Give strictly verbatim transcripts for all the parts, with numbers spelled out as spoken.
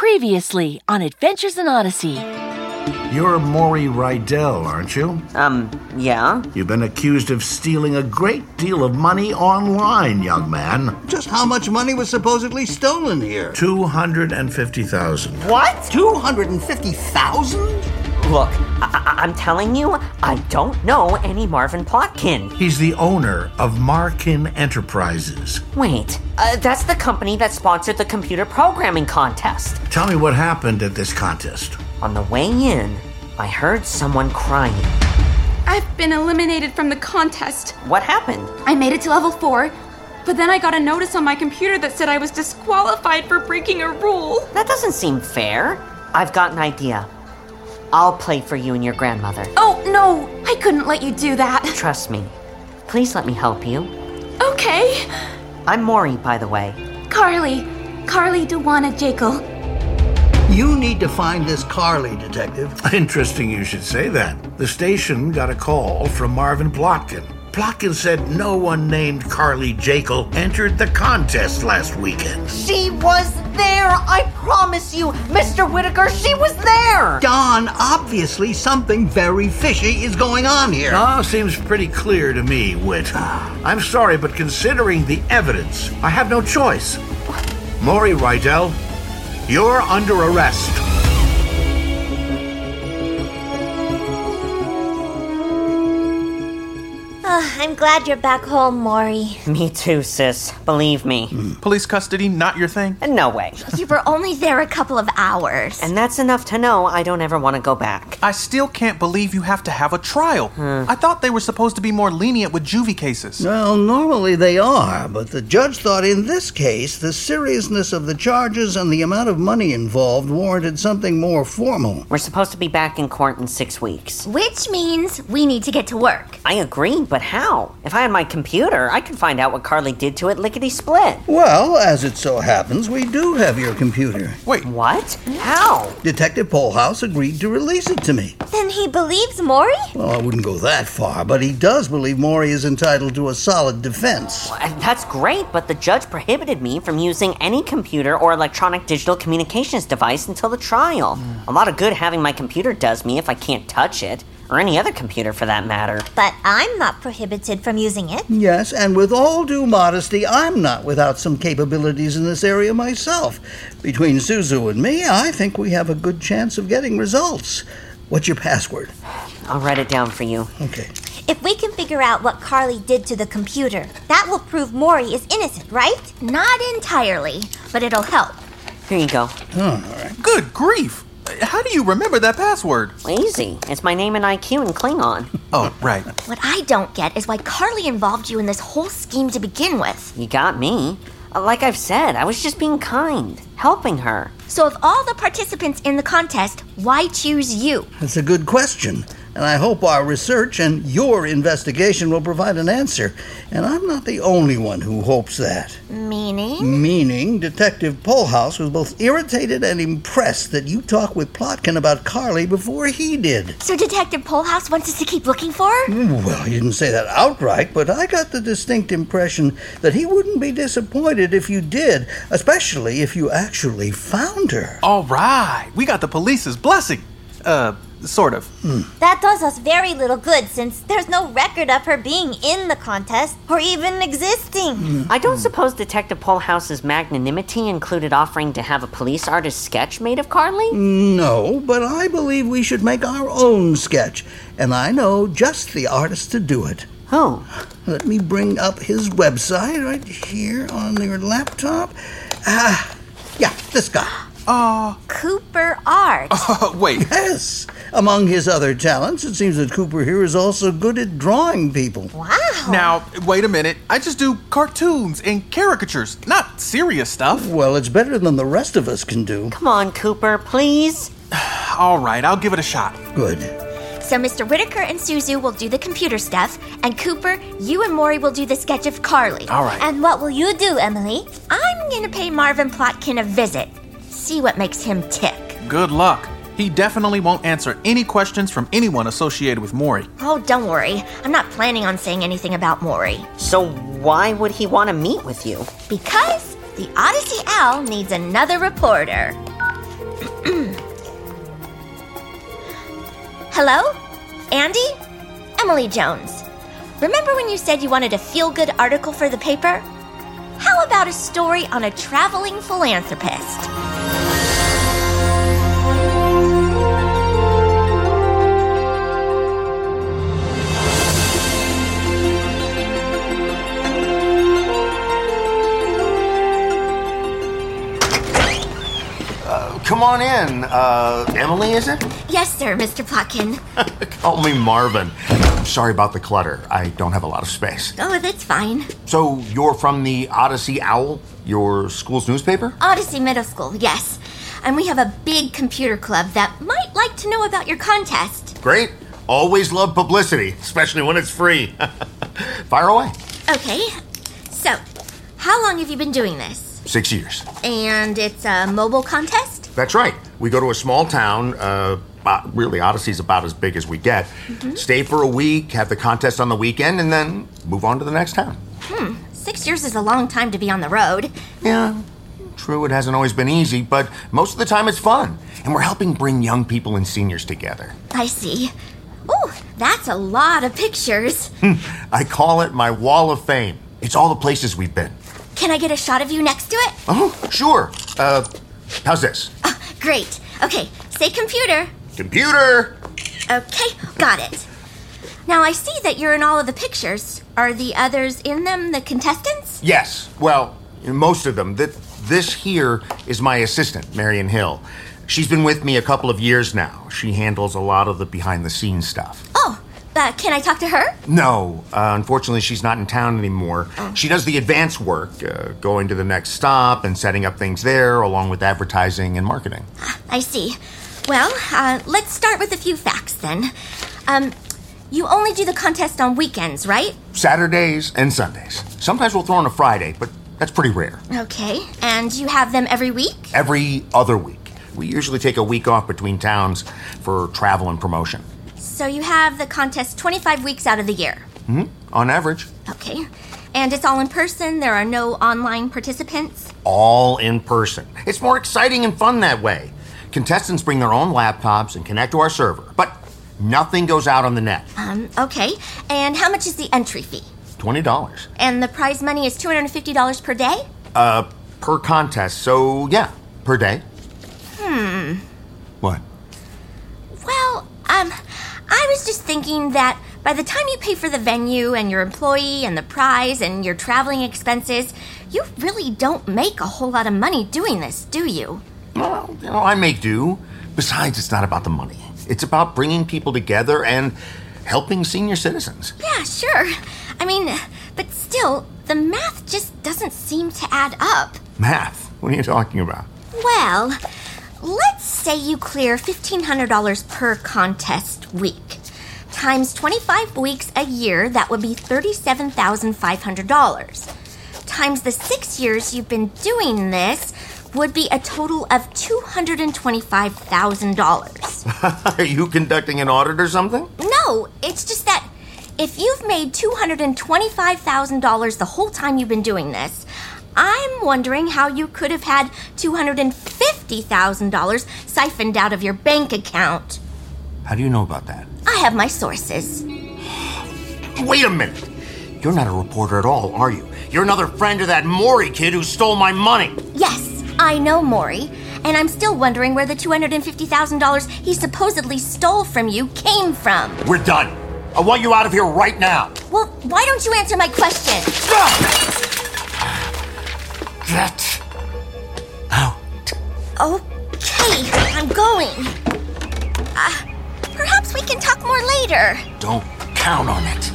Previously on Adventures in Odyssey. You're Maury Rydell, aren't you? Um, yeah? You've been accused of stealing a great deal of money online, young man. Just how much money was supposedly stolen here? two hundred fifty thousand dollars. What? two hundred fifty thousand dollars? Look, I- I- I'm telling you, I don't know any Marvin Plotkin. He's the owner of Markin Enterprises. Wait, uh, that's the company that sponsored the computer programming contest. Tell me what happened at this contest. On the way in, I heard someone crying. I've been eliminated from the contest. What happened? I made it to level four, but then I got a notice on my computer that said I was disqualified for breaking a rule. That doesn't seem fair. I've got an idea. I'll play for you and your grandmother. Oh, no, I couldn't let you do that. Trust me. Please let me help you. Okay. I'm Maury, by the way. Carly. Carly Dewana Jekyll. You need to find this Carly, Detective. Interesting you should say that. The station got a call from Marvin Plotkin. Plotkin said no one named Carly Jekyll entered the contest last weekend. She was there! I promise you, Mister Whitaker, she was there! Don, obviously something very fishy is going on here. Ah, seems pretty clear to me, Whit. I'm sorry, but considering the evidence, I have no choice. Maury Rydell, you're under arrest. I'm glad you're back home, Maury. Me too, sis. Believe me. Police custody, not your thing? No way. You were only there a couple of hours. And that's enough to know I don't ever want to go back. I still can't believe you have to have a trial. I thought they were supposed to be more lenient with juvie cases. Well, normally they are, but the judge thought in this case the seriousness of the charges and the amount of money involved warranted something more formal. We're supposed to be back in court in six weeks. Which means we need to get to work. I agree, but how? If I had my computer, I could find out what Carly did to it lickety-split. Well, as it so happens, we do have your computer. Wait, What? How? Detective Polhouse agreed to release it to me. Then he believes Maury? Well, I wouldn't go that far, but he does believe Maury is entitled to a solid defense. That's great, but the judge prohibited me from using any computer or electronic digital communications device until the trial. A lot of good having my computer does me if I can't touch it, or any other computer for that matter. But I'm not prohibited from using it. Yes, and with all due modesty, I'm not without some capabilities in this area myself. Between Suzu and me, I think we have a good chance of getting results. What's your password? I'll write it down for you. Okay. If we can figure out what Carly did to the computer, that will prove Maury is innocent, right? Not entirely, but it'll help. Here you go. Oh, all right. good grief! How do you remember that password? Easy. It's my name and I Q in Klingon. Oh, right. What I don't get is why Carly involved you in this whole scheme to begin with. You got me. Uh, Like I've said, I was just being kind, helping her. So of all the participants in the contest, why choose you? That's a good question. And I hope our research and your investigation will provide an answer. And I'm not the only one who hopes that. Meaning? Meaning, Detective Polhouse was both irritated and impressed that you talked with Plotkin about Carly before he did. So Detective Polhouse wants us to keep looking for her? Well, he didn't say that outright, but I got the distinct impression that he wouldn't be disappointed if you did, especially if you actually found her. All right, we got the police's blessing. Uh, sort of. That does us very little good since there's no record of her being in the contest or even existing. I don't suppose Detective Polhouse's magnanimity included offering to have a police artist sketch made of Carly? No, but I believe we should make our own sketch, and I know just the artist to do it. Who? Let me bring up his website right here on your laptop. Ah, yeah, this guy. Uh, Cooper Art. uh, wait. Yes. Among his other talents, it seems that Cooper here is also good at drawing people. Wow. Now, wait a minute. I just do cartoons and caricatures, not serious stuff. Well, it's better than the rest of us can do. Come on, Cooper, please. All right, I'll give it a shot. Good. So Mister Whitaker and Suzu will do the computer stuff, and Cooper, you and Maury will do the sketch of Carly. All right. And what will you do, Emily? I'm gonna pay Marvin Plotkin a visit. See what makes him tick. Good luck. He definitely won't answer any questions from anyone associated with Maury. Oh, don't worry. I'm not planning on saying anything about Maury. So why would he want to meet with you? Because the Odyssey Owl needs another reporter. Hello? Andy? Emily Jones. Remember when you said you wanted a feel-good article for the paper? How about a story on a traveling philanthropist? Come on in. Uh, Emily, is it? Yes, sir, Mister Plotkin. Call me Marvin. I'm sorry about the clutter. I don't have a lot of space. Oh, that's fine. So, you're from the Odyssey Owl, your school's newspaper? Odyssey Middle School, yes. And we have a big computer club that might like to know about your contest. Great. Always love publicity, especially when it's free. Fire away. Okay. So, how long have you been doing this? Six years. And it's a mobile contest? That's right. We go to a small town. Uh, uh, really, Odyssey's about as big as we get. Mm-hmm. Stay for a week, have the contest on the weekend, and then move on to the next town. Hmm. Six years is a long time to be on the road. Yeah, true. It hasn't always been easy, but most of the time it's fun. And we're helping bring young people and seniors together. I see. Ooh, that's a lot of pictures. I call it my wall of fame. It's all the places we've been. Can I get a shot of you next to it? Oh, sure. Uh, how's this? Oh, great. Okay, say computer. Computer! Okay, got it. Now, I see that you're in all of the pictures. Are the others in them the contestants? Yes. Well, most of them. This here is my assistant, Marion Hill. She's been with me a couple of years now. She handles a lot of the behind-the-scenes stuff. Oh, uh, can I talk to her? No. Uh, unfortunately, she's not in town anymore. Oh. She does the advance work, uh, going to the next stop and setting up things there, along with advertising and marketing. I see. Well, uh, let's start with a few facts, then. Um, you only do the contest on weekends, right? Saturdays and Sundays. Sometimes we'll throw in a Friday, but that's pretty rare. Okay. And you have them every week? Every other week. We usually take a week off between towns for travel and promotion. So you have the contest twenty-five weeks out of the year? Mm-hmm. On average. Okay. And it's all in person? There are no online participants? All in person. It's more exciting and fun that way. Contestants bring their own laptops and connect to our server, but nothing goes out on the net. Um, okay. And how much is the entry fee? twenty dollars. And the prize money is two hundred fifty dollars per day? Uh, per contest, so yeah, per day. Hmm. What? Well, um, I was just thinking that by the time you pay for the venue and your employee and the prize and your traveling expenses, you really don't make a whole lot of money doing this, do you? Well, you know, I make do. Besides, it's not about the money. It's about bringing people together and helping senior citizens. Yeah, sure. I mean, but still, the math just doesn't seem to add up. Math? What are you talking about? Well, let's say you clear fifteen hundred dollars per contest week. Times twenty-five weeks a year, that would be thirty-seven thousand five hundred dollars. Times the six years you've been doing this would be a total of two hundred twenty-five thousand dollars. Are you conducting an audit or something? No, it's just that if you've made two hundred twenty-five thousand dollars the whole time you've been doing this, I'm wondering how you could have had two hundred fifty thousand dollars siphoned out of your bank account. How do you know about that? I have my sources. Wait a minute. You're not a reporter at all, are you? You're another friend of that Maury kid who stole my money. Yes, I know Maury, and I'm still wondering where the two hundred fifty thousand dollars he supposedly stole from you came from. We're done. I want you out of here right now. Well, why don't you answer my question? Get out. Okay, I'm going. Uh, perhaps we can talk more later. Don't count on it.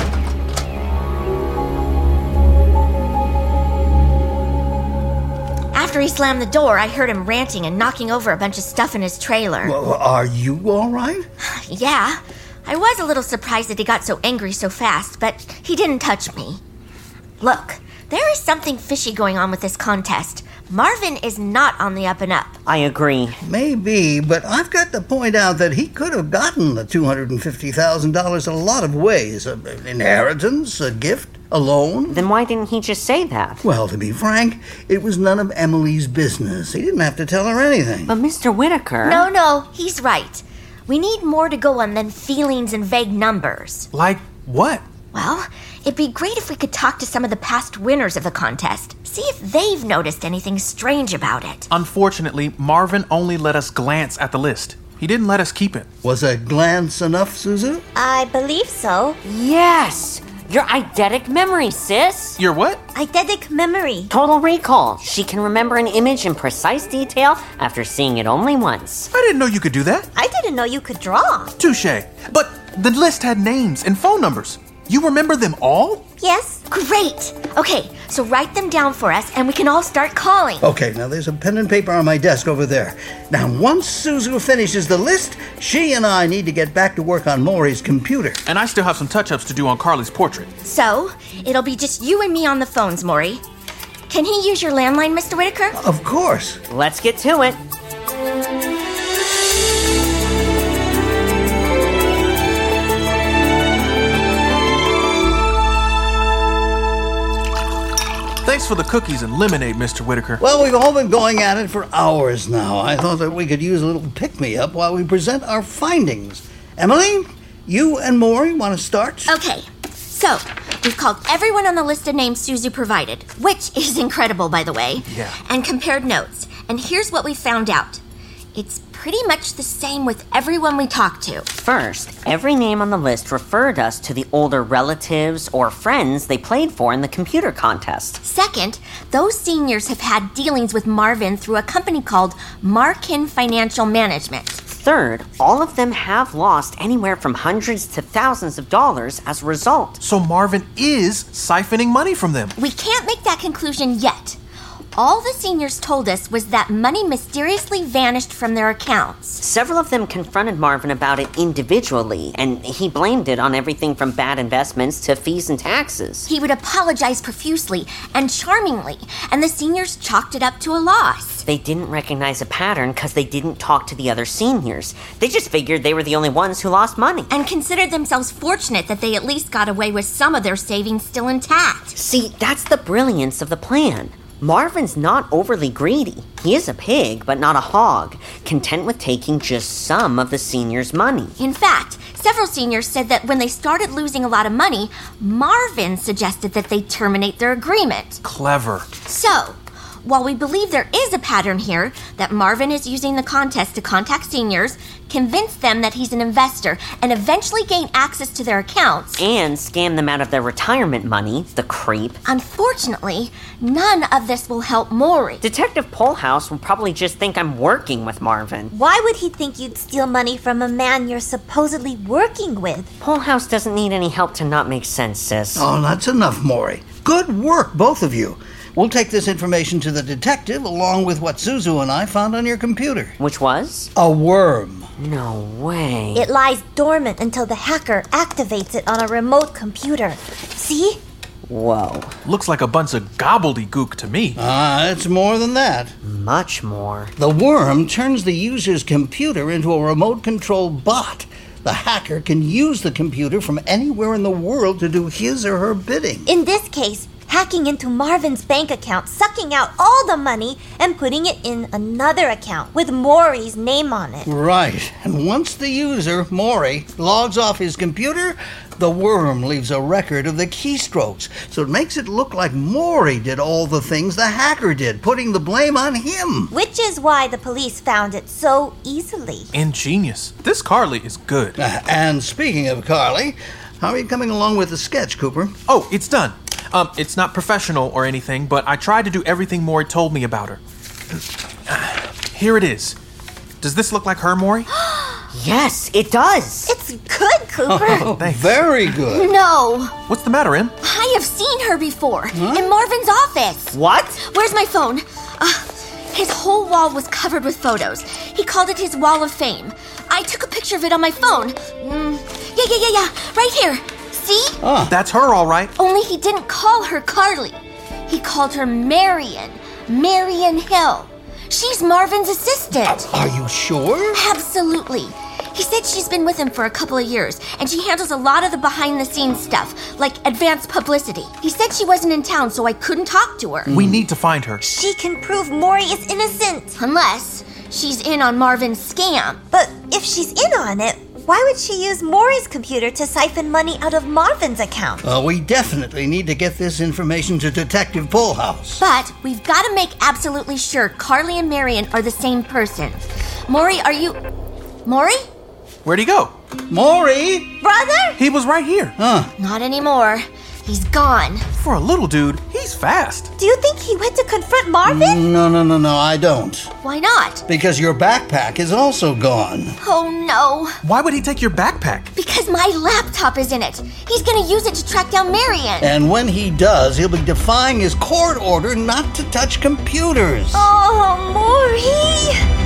After he slammed the door, I heard him ranting and knocking over a bunch of stuff in his trailer. Well, are you all right? Yeah. I was a little surprised that he got so angry so fast, but he didn't touch me. Look, there is something fishy going on with this contest. Marvin is not on the up and up. I agree. Maybe, but I've got to point out that he could have gotten the two hundred fifty thousand dollars in a lot of ways. An inheritance, a gift, a Alone? Then why didn't he just say that? Well, to be frank, it was none of Emily's business. He didn't have to tell her anything. But Mister Whitaker... No, no, he's right. We need more to go on than feelings and vague numbers. Like what? Well, it'd be great if we could talk to some of the past winners of the contest. See if they've noticed anything strange about it. Unfortunately, Marvin only let us glance at the list. He didn't let us keep it. Was a glance enough, Suzu? I believe so. Yes! Your eidetic memory, sis! Your what? Eidetic memory. Total recall. She can remember an image in precise detail after seeing it only once. I didn't know you could do that. I didn't know you could draw. Touché. But the list had names and phone numbers. You remember them all? Yes. Great. Okay, so write them down for us and we can all start calling. Okay, now there's a pen and paper on my desk over there. Now, once Suzu finishes the list, she and I need to get back to work on Maury's computer. And I still have some touch-ups to do on Carly's portrait. So, it'll be just you and me on the phones, Maury. Can he use your landline, Mister Whitaker? Of course. Let's get to it. Thanks for the cookies and lemonade, Mister Whitaker. Well, we've all been going at it for hours now. I thought that we could use a little pick-me-up while we present our findings. Emily, you and Maury want to start? Okay, so we've called everyone on the list of names Suzu provided, which is incredible, by the way. Yeah. And compared notes. And here's what we found out. It's pretty much the same with everyone we talked to. First, every name on the list referred us to the older relatives or friends they played for in the computer contest. Second, those seniors have had dealings with Marvin through a company called Markin Financial Management. Third, all of them have lost anywhere from hundreds to thousands of dollars as a result. So Marvin is siphoning money from them. We can't make that conclusion yet. All the seniors told us was that money mysteriously vanished from their accounts. Several of them confronted Marvin about it individually, and he blamed it on everything from bad investments to fees and taxes. He would apologize profusely and charmingly, and the seniors chalked it up to a loss. They didn't recognize a pattern because they didn't talk to the other seniors. They just figured they were the only ones who lost money. And considered themselves fortunate that they at least got away with some of their savings still intact. See, that's the brilliance of the plan. Marvin's not overly greedy. He is a pig, but not a hog, content with taking just some of the seniors' money. In fact, several seniors said that when they started losing a lot of money, Marvin suggested that they terminate their agreement. Clever. So, while we believe there is a pattern here, that Marvin is using the contest to contact seniors, convince them that he's an investor, and eventually gain access to their accounts, And scam them out of their retirement money, the creep. unfortunately, none of this will help Maury. Detective Polhouse will probably just think I'm working with Marvin. Why would he think you'd steal money from a man you're supposedly working with? Polhouse doesn't need any help to not make sense, sis. Oh, that's enough, Maury. Good work, both of you. We'll take this information to the detective along with what Suzu and I found on your computer. Which was? A worm. No way. It lies dormant until the hacker activates it on a remote computer. See? Whoa. Looks like a bunch of gobbledygook to me. Ah, it's more than that. Much more. The worm turns the user's computer into a remote-controlled bot. The hacker can use the computer from anywhere in the world to do his or her bidding. In this case, hacking into Marvin's bank account, sucking out all the money, and putting it in another account with Maury's name on it. Right. And once the user, Maury, logs off his computer, the worm leaves a record of the keystrokes. So it makes it look like Maury did all the things the hacker did, putting the blame on him. Which is why the police found it so easily. Ingenious. This Carly is good. Uh, and speaking of Carly, how are you coming along with the sketch, Cooper? Oh, it's done. Um, it's not professional or anything, but I tried to do everything Maury told me about her. Here it is. Does this look like her, Maury? Yes, it does. It's good, Cooper. Oh, Thanks. very good. No, What's the matter, Em? I have seen her before in Marvin's office. What? Where's my phone? Uh, his whole wall was covered with photos. He called it his wall of fame. I took a picture of it on my phone. Mm, yeah, yeah, yeah, yeah. Right here. See? That's her, all right. Only he didn't call her Carly. He called her Marion. Marion Hill. She's Marvin's assistant. Are you sure? Absolutely. He said she's been with him for a couple of years, and she handles a lot of the behind-the-scenes stuff, like advanced publicity. He said she wasn't in town, so I couldn't talk to her. We need to find her. She can prove Maury is innocent. Unless she's in on Marvin's scam. But if she's in on it, why would she use Maury's computer to siphon money out of Marvin's account? Well, we definitely need to get this information to Detective Bullhouse. But we've got to make absolutely sure Carly and Marion are the same person. Maury, are you... Maury? Where'd he go? Maury! Brother? He was right here. Huh. Not anymore. He's gone. For a little dude, he's fast. Do you think he went to confront Marvin? No, no, no, no, I don't. Why not? Because your backpack is also gone. Oh, no. Why would he take your backpack? Because my laptop is in it. He's going to use it to track down Marion. And when he does, he'll be defying his court order not to touch computers. Oh, Maury!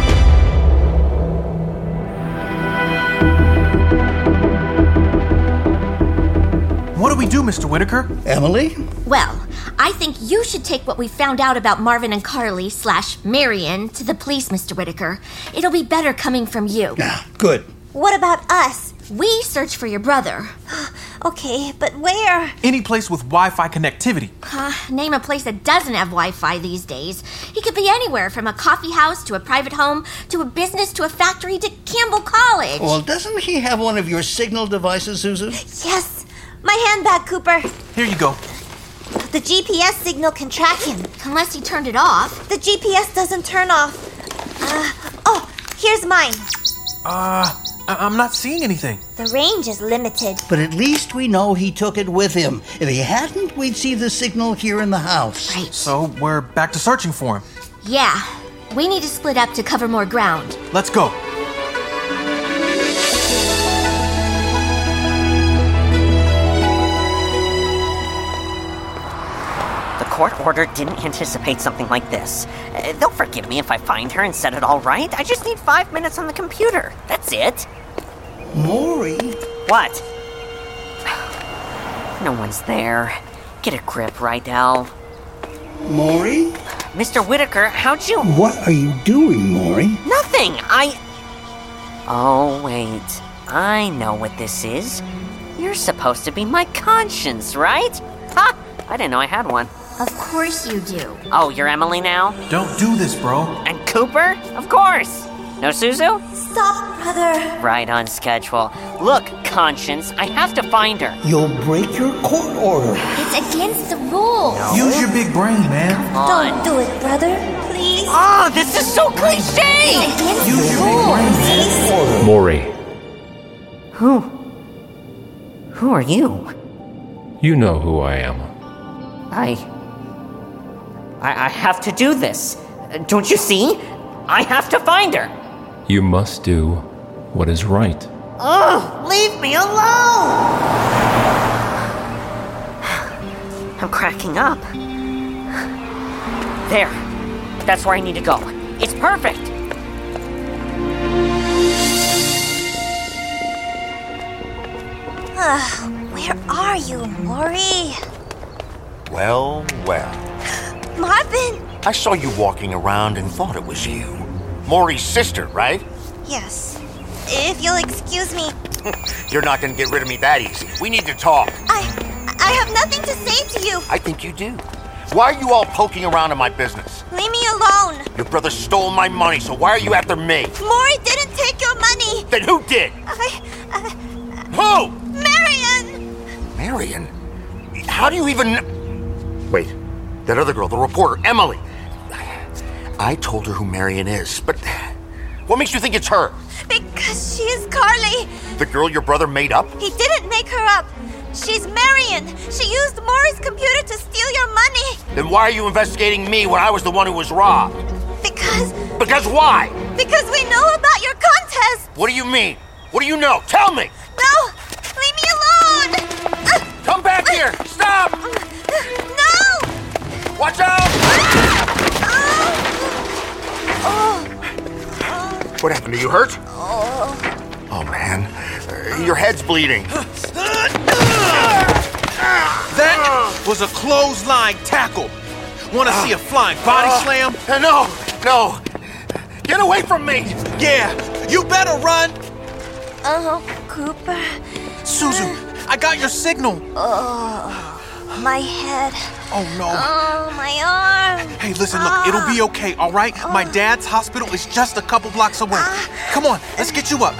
What do we do, Mister Whitaker? Emily? Well, I think you should take what we found out about Marvin and Carly slash Marion to the police, Mister Whitaker. It'll be better coming from you. Ah, good. What about us? We search for your brother. Okay, but where? Any place with Wi-Fi connectivity. Uh, name a place that doesn't have Wi-Fi these days. He could be anywhere, from a coffee house to a private home to a business to a factory to Campbell College. Well, doesn't he have one of your signal devices, Susan? Yes, my handbag, Cooper. Here you go. The G P S signal can track him. Unless he turned it off. The G P S doesn't turn off. Uh, oh, here's mine. Uh, I- I'm not seeing anything. The range is limited. But at least we know he took it with him. If he hadn't, we'd see the signal here in the house. Right. So we're back to searching for him. Yeah. We need to split up to cover more ground. Let's go. The court order didn't anticipate something like this. Uh, they'll forgive me if I find her and set it all right. I just need five minutes on the computer. That's it. Maury? What? No one's there. Get a grip, Rydell. Maury? Mister Whitaker, how'd you... What are you doing, Maury? Nothing! I... Oh, wait. I know what this is. You're supposed to be my conscience, right? Ha! I didn't know I had one. Of course you do. Oh, you're Emily now? Don't do this, bro. And Cooper? Of course! No Suzu? Stop, brother. Right on schedule. Look, Conscience, I have to find her. You'll break your court order. It's against the rules. Use your big brain, man. Don't do it, brother. Please. Oh, this is so cliche! Against Use the your big brain, rules. man. Maury, Who? Who are you? you know who I am. I... I, I have to do this. Don't you see? I have to find her. You must do what is right. Ugh, leave me alone! I'm cracking up. There. That's where I need to go. It's perfect. Uh, where are you, Maury? Well, well. Marvin! I saw you walking around and thought it was you. Maury's sister, right? Yes. If you'll excuse me, You're not gonna get rid of me that easy. We need to talk. I I have nothing to say to you. I think you do. Why are you all poking around in my business? Leave me alone. Your brother stole my money, so why are you after me? Maury didn't take your money. Then who did? I, I, Who? Marion! Marion? How do you even... kn- Wait, that other girl, the reporter, Emily. I told her who Marion is, but what makes you think it's her? Because she is Carly. The girl your brother made up? He didn't make her up. She's Marion. She used Maury's computer to steal your money. Then why are you investigating me when I was the one who was robbed? Because... Because why? Because we know about your contest. What do you mean? What do you know? Tell me! No! Leave me alone! Uh, Come back here! Stop! No! Watch out! Oh! What happened? Are you hurt? Oh, man. Uh, your head's bleeding. That was a clothesline tackle. Want to see a flying body Uh, slam? uh, no! No! Get away from me! Yeah, you better run. Oh, Cooper. Suzu, I got your signal. Oh, my head. Oh, no. Oh, my arm. Hey, listen, look, it'll be okay, all right? My dad's hospital is just a couple blocks away. Come on, let's get you up.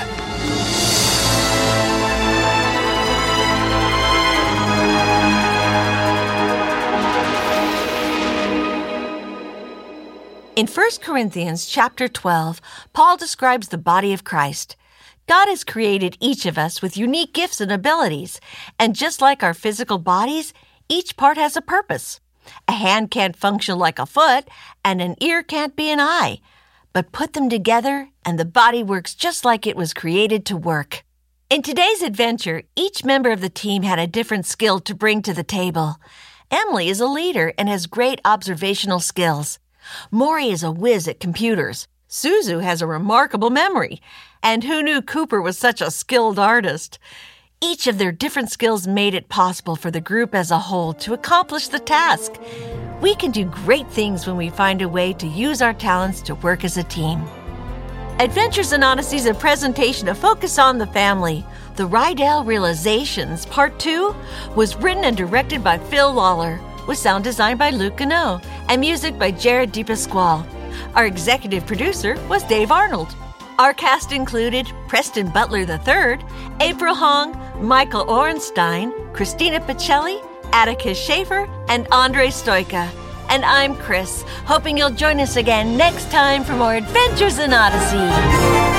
In First Corinthians chapter twelve, Paul describes the body of Christ. God has created each of us with unique gifts and abilities, and just like our physical bodies, each part has a purpose. A hand can't function like a foot, and an ear can't be an eye. But put them together, and the body works just like it was created to work. In today's adventure, each member of the team had a different skill to bring to the table. Emily is a leader and has great observational skills. Maury is a whiz at computers. Suzu has a remarkable memory. And who knew Cooper was such a skilled artist? Each of their different skills made it possible for the group as a whole to accomplish the task. We can do great things when we find a way to use our talents to work as a team. Adventures in Odyssey is a presentation of Focus on the Family. The Rydell Realizations Part two was written and directed by Phil Lawler, with sound design by Luke Gano and music by Jared DePasquale. Our executive producer was Dave Arnold. Our cast included Preston Butler the third, April Hong, Michael Orenstein, Christina Pacelli, Atticus Schaefer, and Andre Stoika. And I'm Chris, hoping you'll join us again next time for more Adventures in Odyssey.